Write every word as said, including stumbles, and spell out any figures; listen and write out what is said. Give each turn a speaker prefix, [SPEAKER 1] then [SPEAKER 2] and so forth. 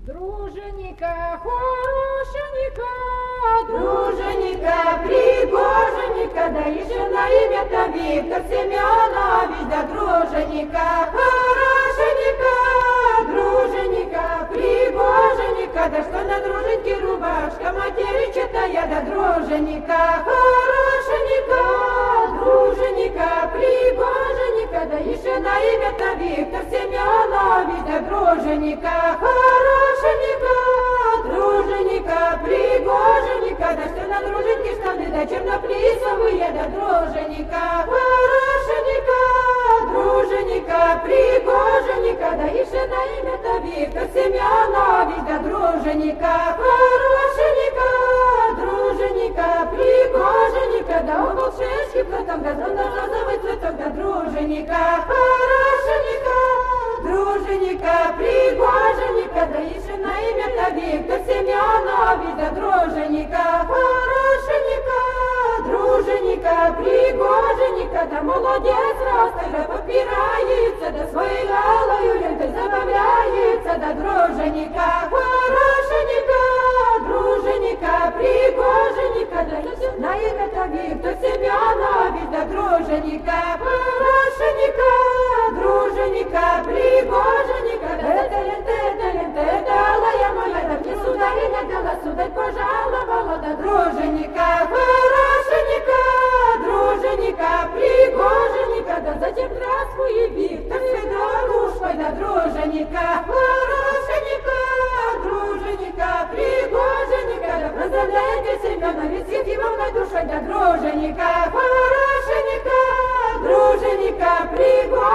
[SPEAKER 1] Друженника, хорошенника,
[SPEAKER 2] Друженника, пригоженника, да еще на имя-то Виктор Семенович, да друженника, хорошеника, друженика, пригоженика, да что на друженьке рубашка материчатая, да друженика, хорошеника, друженика, пригоженика, да еще на имя-то Виктор Семенович, да друженика, хорошеника, друженика, пригоженика, да что на друженьке штаны, да черноплисовые, да друженика, хорошеника, друженика, пригоженика, да еще на имя-то Виктор Семенович, да друженика, хорошеника, друженика, пригоженика, да около шишки платом, да розовый цветок, да друженика, хорошеника, друженика, пригоженика, да еще на имя-то Виктор Семенович, да друженика, хорошеника, друженика, пригоженика, да молодец растет, да попирается, да своей галою лентой забавляется, да друженика, хорошеника, друженика, пригоженика, да на имя-то Виктор Семенович, да друженика, хорошеника, друженика, пригоженика, да это лента, это лента, это алая моя, да мне сударыня дала, сударь пожаловала, да друженика, хорошеника, друженика, пригоженика, да затем здравствуй, Виктор Сидорушкой, да друженика, хорошеника, друженика, пригоженика, да поздравляйте Семенович Ефимовной душой, да друженика, хорошеника, друженика, пригоженика.